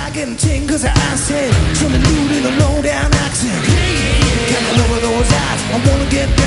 start getting ting cause I said something new in a low down accent. Can't over those eyes, I wanna get